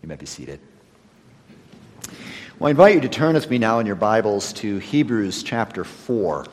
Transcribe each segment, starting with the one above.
You may be seated. Well, I invite you to turn with me now in your Bibles to Hebrews chapter 4.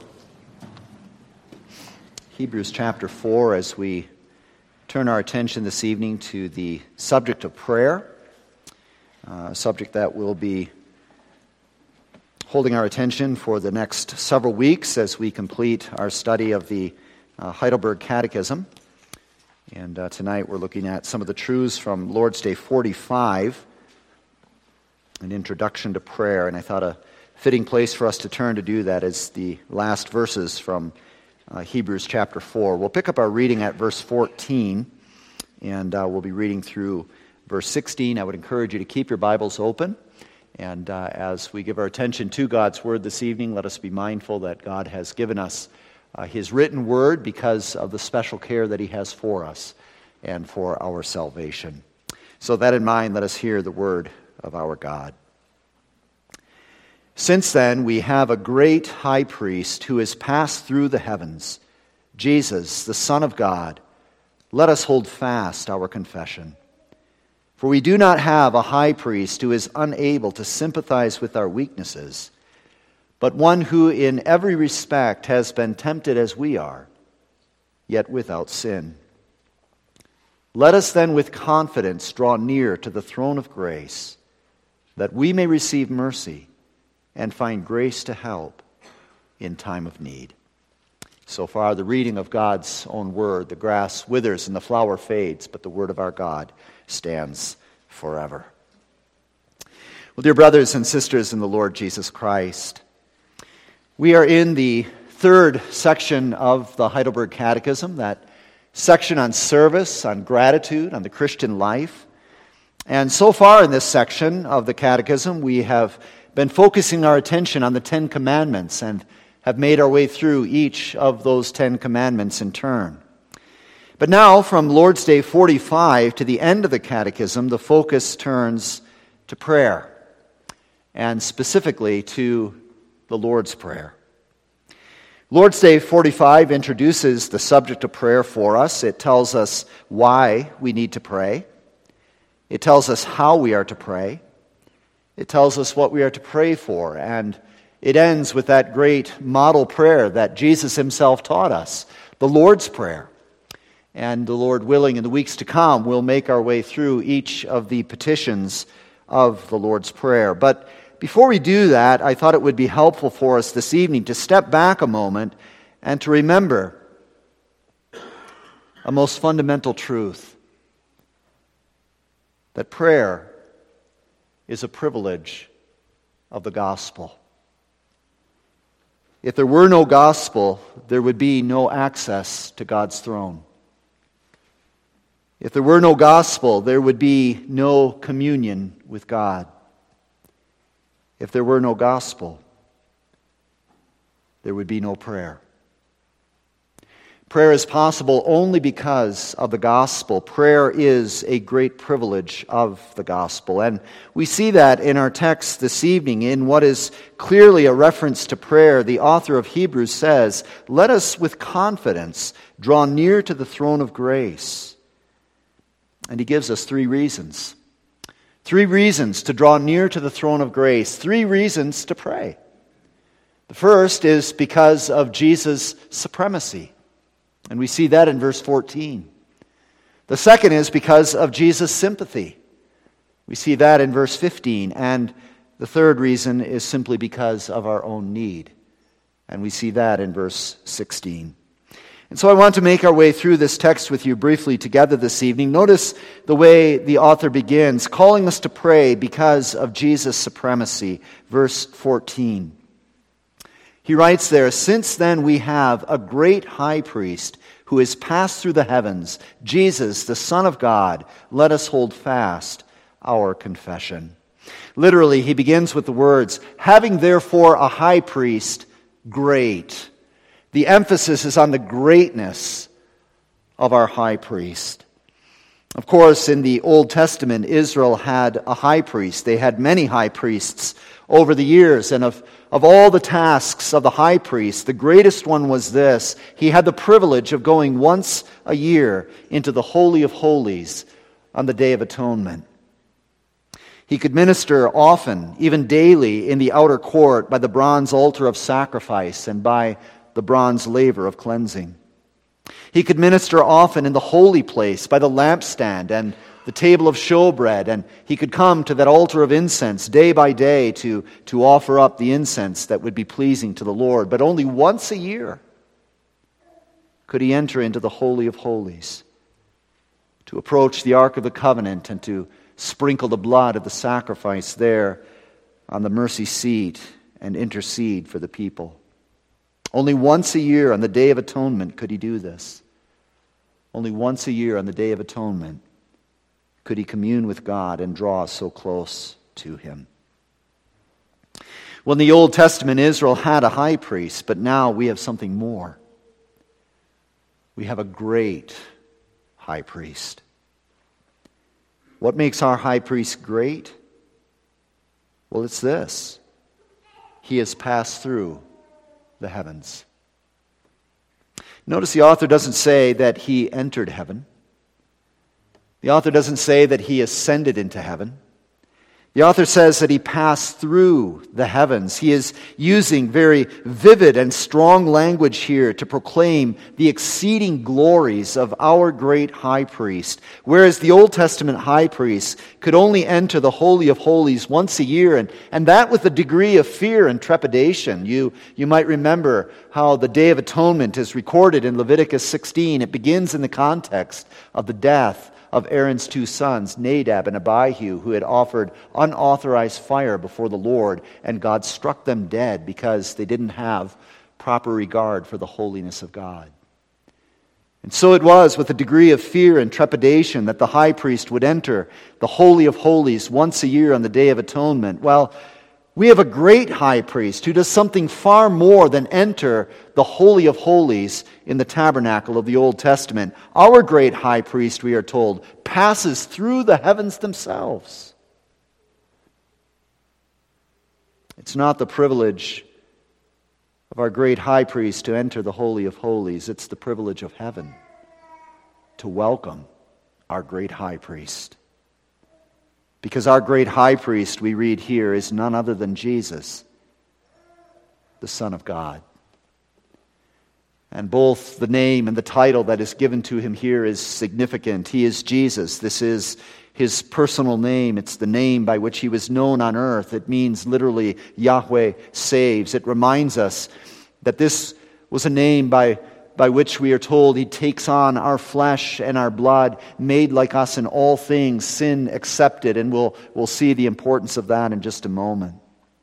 Hebrews chapter 4, as we turn our attention this evening to the subject of prayer, a subject that will be holding our attention for the next several weeks as we complete our study of the Heidelberg Catechism. And tonight we're looking at some of the truths from Lord's Day 45, an introduction to prayer. And I thought a fitting place for us to turn to do that is the last verses from Hebrews chapter 4. We'll pick up our reading at verse 14, and we'll be reading through verse 16. I would encourage you to keep your Bibles open. And as we give our attention to God's Word this evening, let us be mindful that God has given us His written Word because of the special care that He has for us and for our salvation. So that in mind, let us hear the Word of our God. Since then, we have a great high priest who has passed through the heavens, Jesus, the Son of God. Let us hold fast our confession. For we do not have a high priest who is unable to sympathize with our weaknesses, but one who in every respect has been tempted as we are, yet without sin. Let us then with confidence draw near to the throne of grace, that we may receive mercy and find grace to help in time of need. So far, the reading of God's own word. The grass withers and the flower fades, but the word of our God stands forever. Well, dear brothers and sisters in the Lord Jesus Christ, we are in the third section of the Heidelberg Catechism, that section on service, on gratitude, on the Christian life. And so far in this section of the Catechism, we have been focusing our attention on the Ten Commandments and have made our way through each of those 10 commandments in turn. But now, from Lord's Day 45 to the end of the Catechism, the focus turns to prayer, and specifically to the Lord's Prayer. Lord's Day 45 introduces the subject of prayer for us. It tells us why we need to pray. It tells us how we are to pray. It tells us what we are to pray for. And it ends with that great model prayer that Jesus himself taught us, the Lord's Prayer. And the Lord willing, in the weeks to come, we'll make our way through each of the petitions of the Lord's Prayer. But before we do that, I thought it would be helpful for us this evening to step back a moment and to remember a most fundamental truth, that prayer is a privilege of the gospel. If there were no gospel, there would be no access to God's throne. If there were no gospel, there would be no communion with God. If there were no gospel, there would be no prayer. Prayer is possible only because of the gospel. Prayer is a great privilege of the gospel. And we see that in our text this evening. In what is clearly a reference to prayer, the author of Hebrews says, "Let us with confidence draw near to the throne of grace." And he gives us 3 reasons. 3 reasons to draw near to the throne of grace. 3 reasons to pray. The first is because of Jesus' supremacy. And we see that in verse 14. The second is because of Jesus' sympathy. We see that in verse 15. And the third reason is simply because of our own need. And we see that in verse 16. And so I want to make our way through this text with you briefly together this evening. Notice the way the author begins, calling us to pray because of Jesus' supremacy. Verse 14. He writes there, "Since then we have a great high priest who has passed through the heavens, Jesus, the Son of God. Let us hold fast our confession." Literally, he begins with the words, "Having therefore a high priest, great." The emphasis is on the greatness of our high priest. Of course, in the Old Testament, Israel had a high priest. They had many high priests over the years. And of all the tasks of the high priest, the greatest one was this. He had the privilege of going once a year into the Holy of Holies on the Day of Atonement. He could minister often, even daily, in the outer court by the bronze altar of sacrifice and by the bronze laver of cleansing. He could minister often in the holy place by the lampstand and the table of showbread, and he could come to that altar of incense day by day to offer up the incense that would be pleasing to the Lord. But only once a year could he enter into the Holy of Holies, to approach the Ark of the Covenant and to sprinkle the blood of the sacrifice there on the mercy seat and intercede for the people. Only once a year on the Day of Atonement could he do this. Only once a year on the Day of Atonement could he commune with God and draw so close to him. Well, in the Old Testament, Israel had a high priest, but now we have something more. We have a great high priest. What makes our high priest great? Well, it's this. He has passed through the heavens. Notice the author doesn't say that he entered heaven. The author doesn't say that he ascended into heaven. The author says that he passed through the heavens. He is using very vivid and strong language here to proclaim the exceeding glories of our great high priest. Whereas the Old Testament high priest could only enter the Holy of Holies once a year, and that with a degree of fear and trepidation. You might remember how the Day of Atonement is recorded in Leviticus 16. It begins in the context of the death of Aaron's two sons, Nadab and Abihu, who had offered unauthorized fire before the Lord, and God struck them dead because they didn't have proper regard for the holiness of God. And so it was with a degree of fear and trepidation that the high priest would enter the Holy of Holies once a year on the Day of Atonement. Well, we have a great high priest who does something far more than enter the Holy of Holies in the tabernacle of the Old Testament. Our great high priest, we are told, passes through the heavens themselves. It's not the privilege of our great high priest to enter the Holy of Holies. It's the privilege of heaven to welcome our great high priest. Because our great high priest, we read here, is none other than Jesus, the Son of God. And both the name and the title that is given to him here is significant. He is Jesus. This is his personal name. It's the name by which he was known on earth. It means literally Yahweh saves. It reminds us that this was a name by which we are told he takes on our flesh and our blood, made like us in all things, sin accepted, and we'll see the importance of that in just a moment.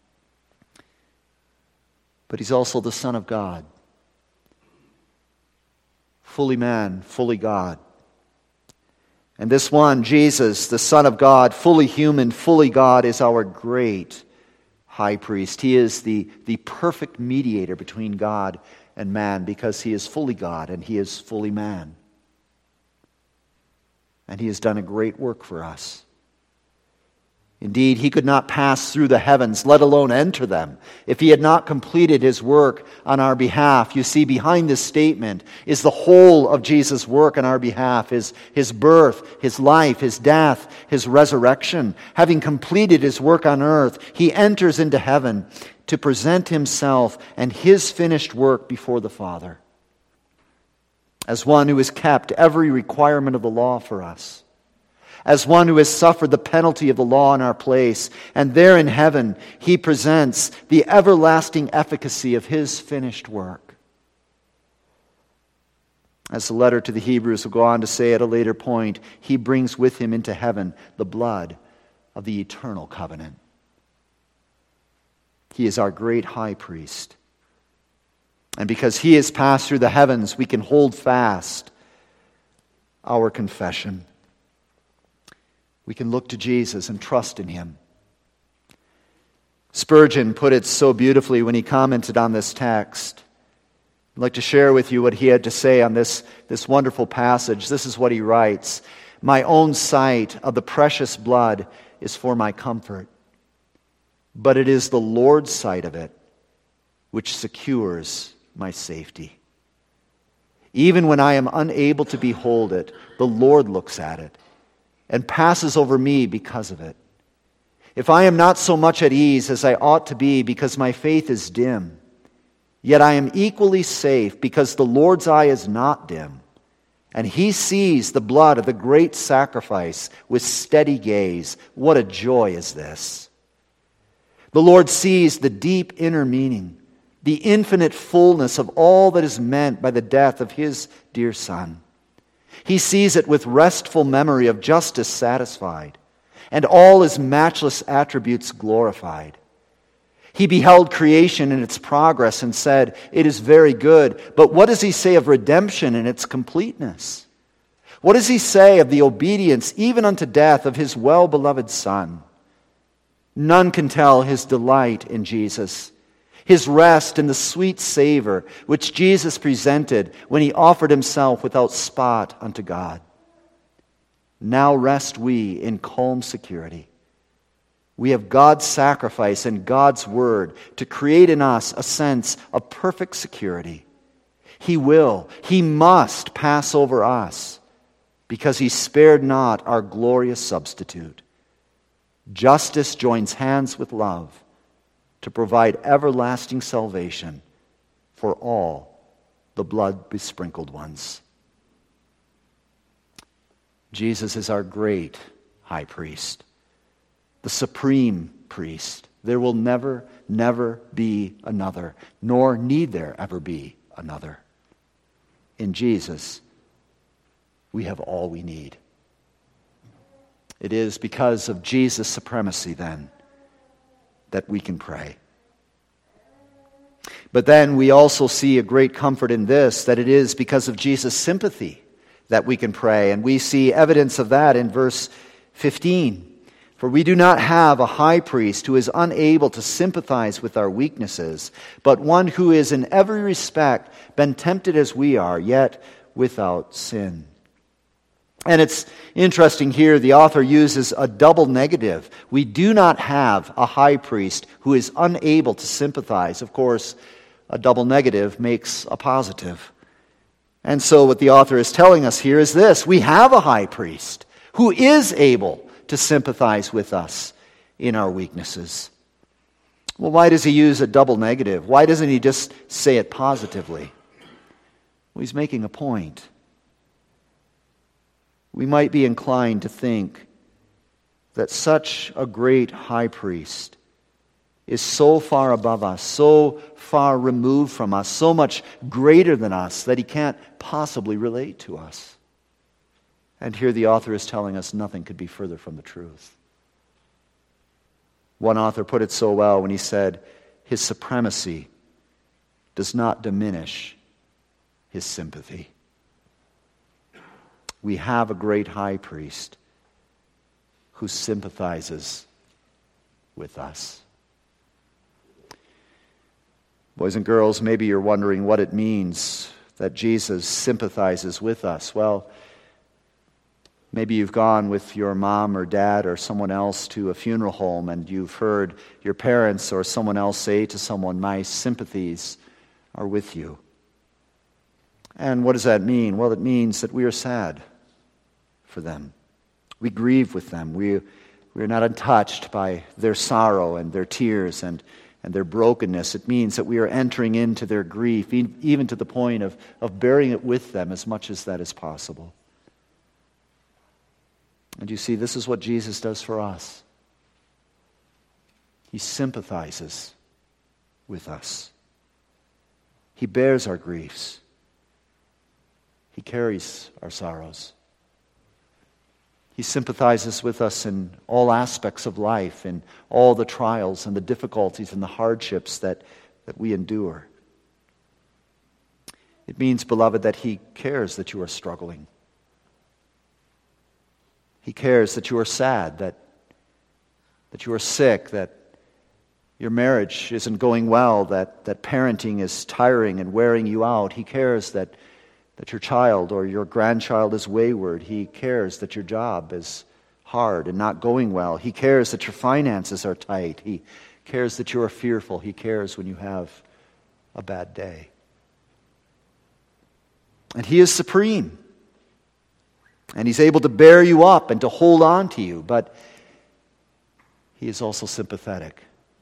But he's also the Son of God, fully man, fully God. And this one, Jesus, the Son of God, fully human, fully God, is our great high priest. He is the perfect mediator between God and man, because he is fully God and he is fully man. And he has done a great work for us. Indeed, he could not pass through the heavens, let alone enter them, if he had not completed his work on our behalf. You see, behind this statement is the whole of Jesus' work on our behalf, his birth, his life, his death, his resurrection. Having completed his work on earth, he enters into heaven to present himself and his finished work before the Father, as one who has kept every requirement of the law for us, as one who has suffered the penalty of the law in our place, and there in heaven he presents the everlasting efficacy of his finished work. As the letter to the Hebrews will go on to say at a later point, he brings with him into heaven the blood of the eternal covenant. He is our great high priest. And because he has passed through the heavens, we can hold fast our confession. We can look to Jesus and trust in him. Spurgeon put it so beautifully when he commented on this text. I'd like to share with you what he had to say on this wonderful passage. This is what he writes: "My own sight of the precious blood is for my comfort, but it is the Lord's sight of it which secures my safety. Even when I am unable to behold it, the Lord looks at it and passes over me because of it. If I am not so much at ease as I ought to be because my faith is dim, yet I am equally safe because the Lord's eye is not dim, and He sees the blood of the great sacrifice with steady gaze. What a joy is this! The Lord sees the deep inner meaning, the infinite fullness of all that is meant by the death of His dear Son. He sees it with restful memory of justice satisfied, and all His matchless attributes glorified. He beheld creation in its progress and said, "It is very good." But what does He say of redemption in its completeness? What does He say of the obedience, even unto death, of His well-beloved Son? None can tell His delight in Jesus, His rest in the sweet savor which Jesus presented when He offered Himself without spot unto God. Now rest we in calm security. We have God's sacrifice and God's word to create in us a sense of perfect security. He will, He must pass over us because He spared not our glorious substitute. Justice joins hands with love to provide everlasting salvation for all the blood-besprinkled ones. Jesus is our great high priest, the supreme priest. There will never, never be another, nor need there ever be another. In Jesus, we have all we need. It is because of Jesus' supremacy, then, that we can pray. But then we also see a great comfort in this, that it is because of Jesus' sympathy that we can pray. And we see evidence of that in verse 15. For we do not have a high priest who is unable to sympathize with our weaknesses, but one who is in every respect been tempted as we are, yet without sin. And it's interesting here, the author uses a double negative. We do not have a high priest who is unable to sympathize. Of course, a double negative makes a positive. And so what the author is telling us here is this: we have a high priest who is able to sympathize with us in our weaknesses. Well, why does he use a double negative? Why doesn't he just say it positively? Well, he's making a point. We might be inclined to think that such a great high priest is so far above us, so far removed from us, so much greater than us, that he can't possibly relate to us. And here the author is telling us nothing could be further from the truth. One author put it so well when he said, his supremacy does not diminish his sympathy. We have a great high priest who sympathizes with us. Boys and girls, maybe you're wondering what it means that Jesus sympathizes with us. Well, maybe you've gone with your mom or dad or someone else to a funeral home and you've heard your parents or someone else say to someone, "My sympathies are with you." And what does that mean? Well, it means that we are sad for them. We grieve with them. We are not untouched by their sorrow and their tears and their brokenness. It means that we are entering into their grief, even to the point of bearing it with them as much as that is possible. And you see, this is what Jesus does for us. He sympathizes with us. He bears our griefs. He carries our sorrows. He sympathizes with us in all aspects of life, in all the trials and the difficulties and the hardships that we endure. It means, beloved, that He cares that you are struggling. He cares that you are sad, that you are sick, that your marriage isn't going well, that parenting is tiring and wearing you out. He cares that your child or your grandchild is wayward. He cares that your job is hard and not going well. He cares that your finances are tight. He cares that you are fearful. He cares when you have a bad day. And He is supreme. And He's able to bear you up and to hold on to you. But He is also sympathetic.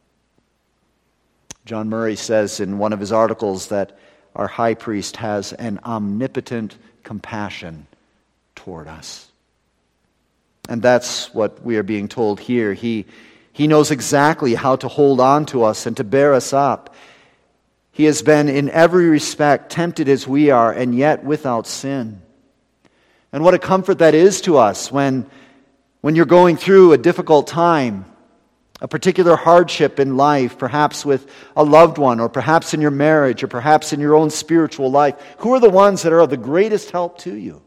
John Murray says in one of his articles that our high priest has an omnipotent compassion toward us. And that's what we are being told here. He knows exactly how to hold on to us and to bear us up. He has been in every respect tempted as we are, and yet without sin. And what a comfort that is to us when you're going through a difficult time, a particular hardship in life, perhaps with a loved one, or perhaps in your marriage, or perhaps in your own spiritual life. Who are the ones that are of the greatest help to you?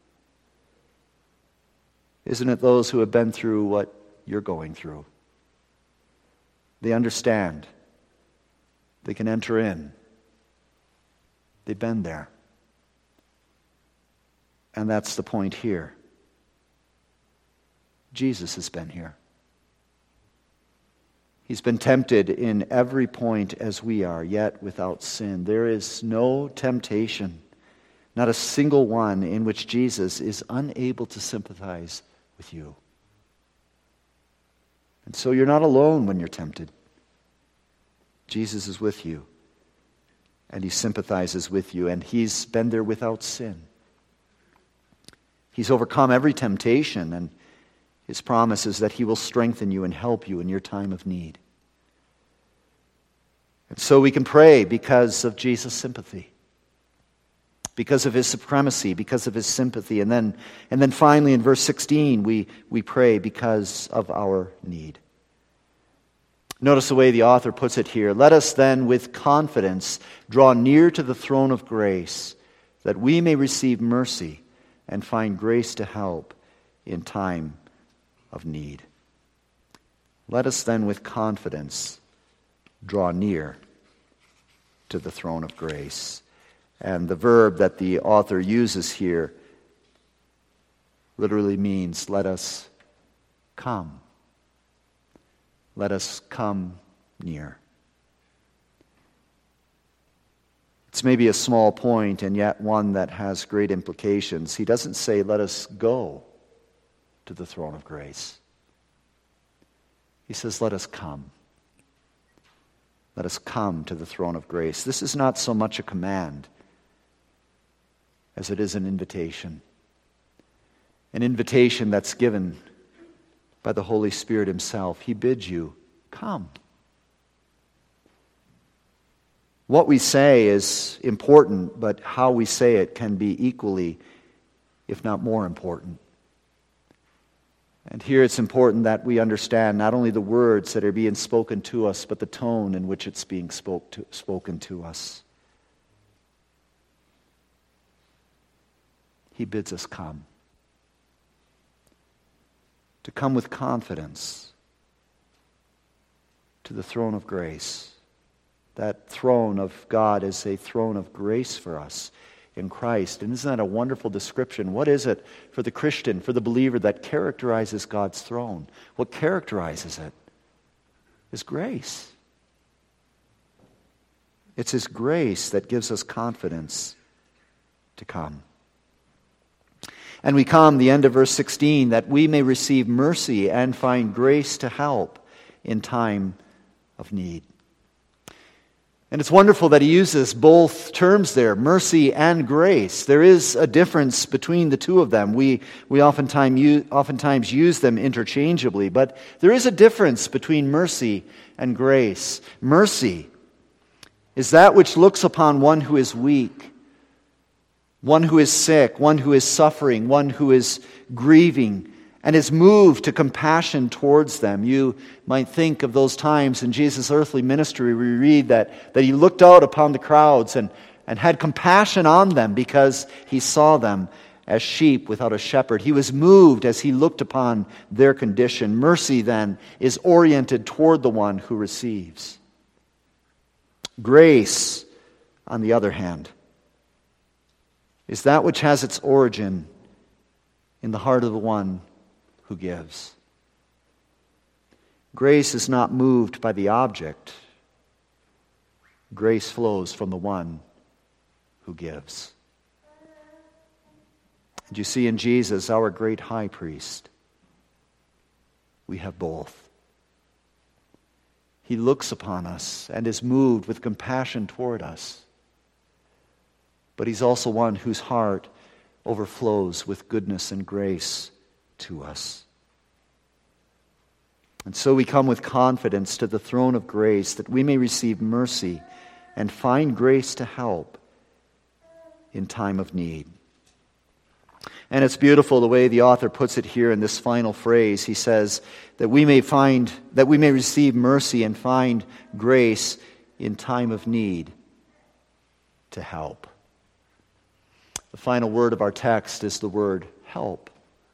Isn't it those who have been through what you're going through? They understand. They can enter in. They've been there. And that's the point here. Jesus has been here. He's been tempted in every point as we are, yet without sin. There is no temptation, not a single one, in which Jesus is unable to sympathize with you. And so you're not alone when you're tempted. Jesus is with you, and he sympathizes with you, and he's been there without sin. He's overcome every temptation, and his promise is that he will strengthen you and help you in your time of need. And so we can pray because of Jesus' sympathy, because of his supremacy, because of his sympathy. And then finally in verse 16, we pray because of our need. Notice the way the author puts it here. Let us then with confidence draw near to the throne of grace, that we may receive mercy and find grace to help in time of need. Let us then with confidence draw near to the throne of grace. And the verb that the author uses here literally means let us come. Let us come near. It's maybe a small point, and yet one that has great implications. He doesn't say, let us go to the throne of grace. He says, let us come. Let us come to the throne of grace. This is not so much a command as it is an invitation. An invitation that's given by the Holy Spirit himself. He bids you, come. What we say is important, but how we say it can be equally, if not more important. And here it's important that we understand not only the words that are being spoken to us, but the tone in which it's being spoken to us. He bids us come. To come with confidence to the throne of grace. That throne of God is a throne of grace for us in Christ. And isn't that a wonderful description? What is it for the Christian, for the believer, that characterizes God's throne? What characterizes it is grace. It's his grace that gives us confidence to come. And we come, the end of verse 16, that we may receive mercy and find grace to help in time of need. And it's wonderful that he uses both terms there, mercy and grace. There is a difference between the two of them. We oftentimes use them interchangeably, but there is a difference between mercy and grace. Mercy is that which looks upon one who is weak, one who is sick, one who is suffering, one who is grieving, and is moved to compassion towards them. You might think of those times in Jesus' earthly ministry. We read that he looked out upon the crowds and had compassion on them because he saw them as sheep without a shepherd. He was moved as he looked upon their condition. Mercy, then, is oriented toward the one who receives. Grace, on the other hand, is that which has its origin in the heart of the one who gives. Grace is not moved by the object. Grace flows from the one who gives. And you see in Jesus, our great high priest, we have both. He looks upon us and is moved with compassion toward us. But He's also one whose heart overflows with goodness and grace to us. And so we come with confidence to the throne of grace that we may receive mercy and find grace to help in time of need. And it's beautiful the way the author puts it here in this final phrase. He says that we may receive mercy and find grace in time of need to help. The final word of our text is the word help.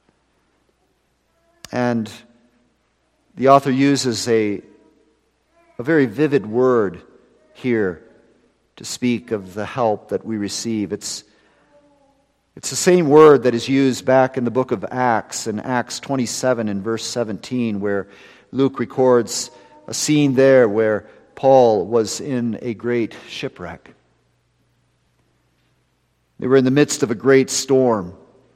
And the author uses a very vivid word here to speak of the help that we receive. It's the same word that is used back in the book of Acts, in Acts 27 and verse 17, where Luke records a scene there where Paul was in a great shipwreck. They were in the midst of a great storm.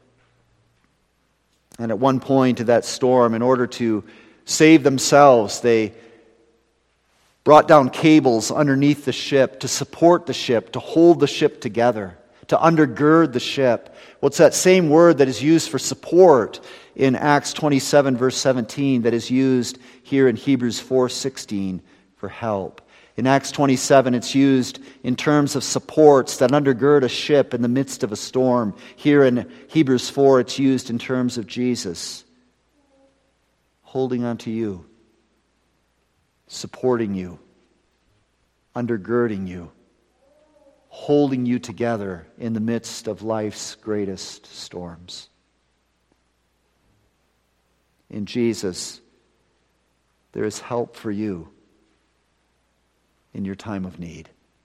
And at one point of that storm, in order to save themselves, they brought down cables underneath the ship to support the ship, to hold the ship together, to undergird the ship. Well, it's that same word that is used for support in Acts 27, verse 17, that is used here in Hebrews 4:16 for help. In Acts 27, it's used in terms of supports that undergird a ship in the midst of a storm. Here in Hebrews 4, it's used in terms of Jesus holding on to you, supporting you, undergirding you, holding you together in the midst of life's greatest storms. In Jesus, there is help for you in your time of need.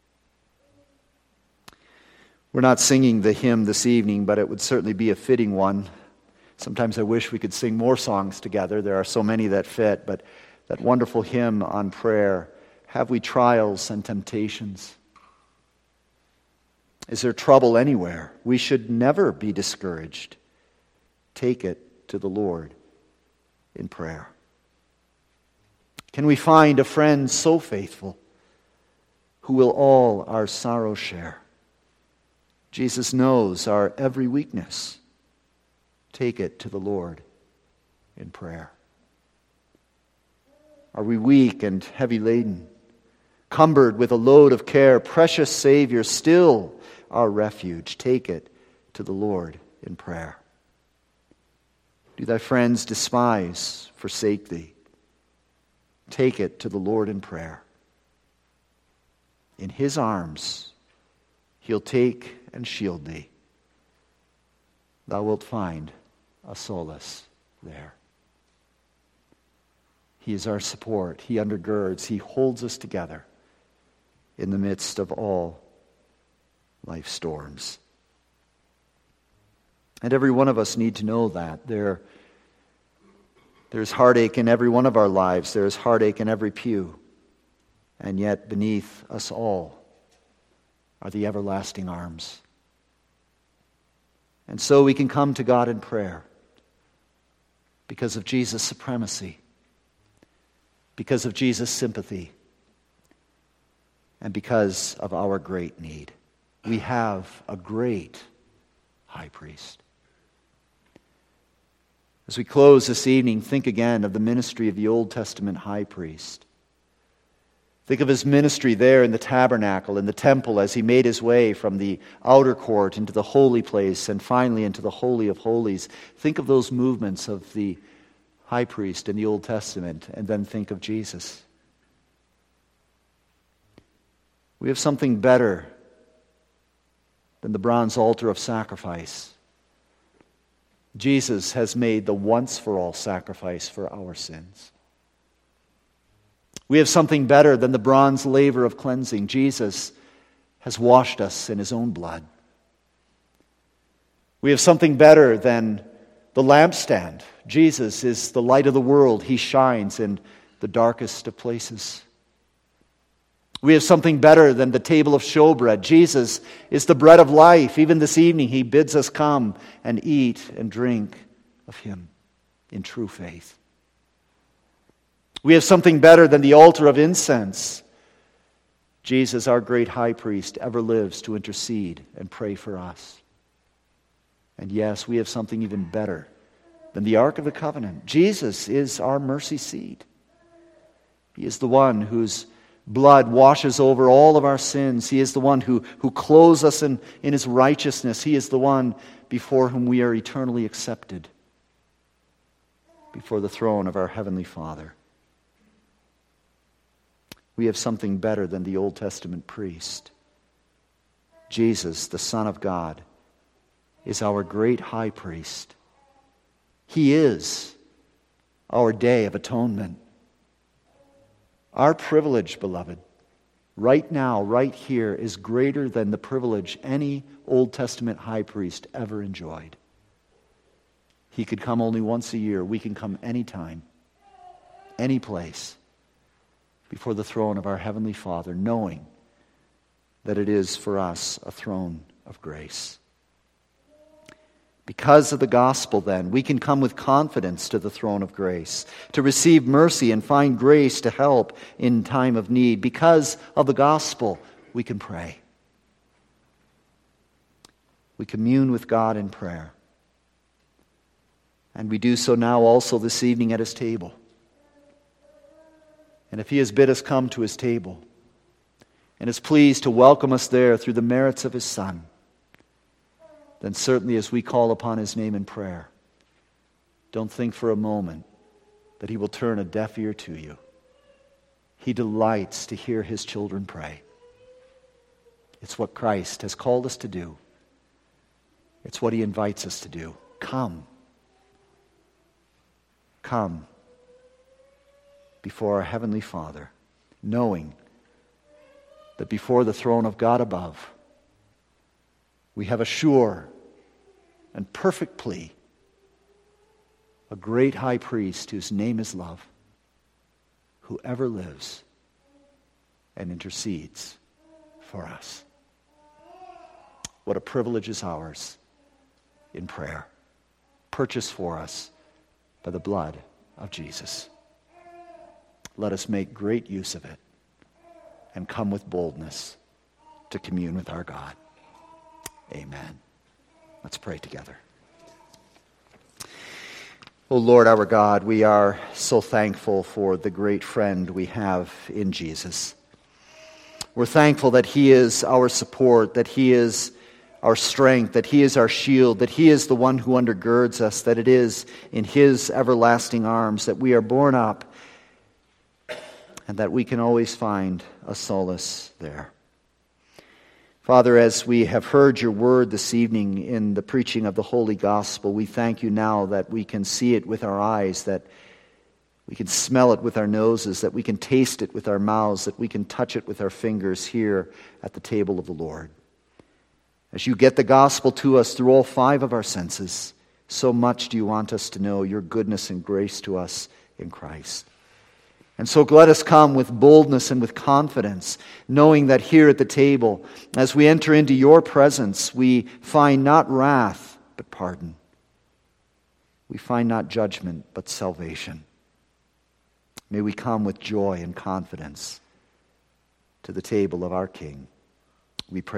We're not singing the hymn this evening, but it would certainly be a fitting one. Sometimes I wish we could sing more songs together. There are so many that fit, but that wonderful hymn on prayer, have we trials and temptations? Is there trouble anywhere? We should never be discouraged. Take it to the Lord in prayer. Can we find a friend so faithful who will all our sorrow share? Jesus knows our every weakness. Take it to the Lord in prayer. Are we weak and heavy laden, cumbered with a load of care? Precious Savior, still our refuge. Take it to the Lord in prayer. Do thy friends despise, forsake thee? Take it to the Lord in prayer. In His arms, He'll take and shield thee. Thou wilt find a solace there. He is our support. He undergirds. He holds us together in the midst of all life storms. And every one of us need to know that. There's heartache in every one of our lives. There's heartache in every pew. And yet beneath us all are the everlasting arms. And so we can come to God in prayer because of Jesus' supremacy, because of Jesus' sympathy, and because of our great need. We have a great high priest. As we close this evening, think again of the ministry of the Old Testament high priest. Think of his ministry there in the tabernacle, in the temple, as he made his way from the outer court into the holy place and finally into the Holy of Holies. Think of those movements of the high priest in the Old Testament, and then think of Jesus. We have something better than the bronze altar of sacrifice. Jesus has made the once-for-all sacrifice for our sins. We have something better than the bronze laver of cleansing. Jesus has washed us in His own blood. We have something better than the lampstand. Jesus is the light of the world. He shines in the darkest of places. We have something better than the table of showbread. Jesus is the bread of life. Even this evening, He bids us come and eat and drink of Him in true faith. We have something better than the altar of incense. Jesus, our great high priest, ever lives to intercede and pray for us. And yes, we have something even better than the Ark of the Covenant. Jesus is our mercy seat. He is the one whose blood washes over all of our sins. He is the one who clothes us in His righteousness. He is the one before whom we are eternally accepted before the throne of our Heavenly Father. We have something better than the Old Testament priest. Jesus, the Son of God, is our great high priest. He is our day of atonement. Our privilege, beloved, right now, right here, is greater than the privilege any Old Testament high priest ever enjoyed. He could come only once a year. We can come anytime, any place, before the throne of our Heavenly Father, knowing that it is for us a throne of grace. Because of the gospel, then, we can come with confidence to the throne of grace, to receive mercy and find grace to help in time of need. Because of the gospel, we can pray. We commune with God in prayer. And we do so now also this evening at His table. And if He has bid us come to His table and is pleased to welcome us there through the merits of His Son, then certainly as we call upon His name in prayer, don't think for a moment that He will turn a deaf ear to you. He delights to hear His children pray. It's what Christ has called us to do. It's what He invites us to do. Come. Come before our Heavenly Father, knowing that before the throne of God above, we have a sure and perfect plea, a great high priest whose name is love, who ever lives and intercedes for us. What a privilege is ours in prayer, purchased for us by the blood of Jesus. Let us make great use of it and come with boldness to commune with our God. Amen. Let's pray together. O Lord our God, we are so thankful for the great friend we have in Jesus. We're thankful that He is our support, that He is our strength, that He is our shield, that He is the one who undergirds us, that it is in His everlasting arms that we are borne up, and that we can always find a solace there. Father, as we have heard Your word this evening in the preaching of the Holy Gospel, we thank You now that we can see it with our eyes, that we can smell it with our noses, that we can taste it with our mouths, that we can touch it with our fingers here at the table of the Lord. As You get the gospel to us through all 5 of our senses, so much do You want us to know Your goodness and grace to us in Christ. And so let us come with boldness and with confidence, knowing that here at the table, as we enter into Your presence, we find not wrath, but pardon. We find not judgment, but salvation. May we come with joy and confidence to the table of our King. We pray.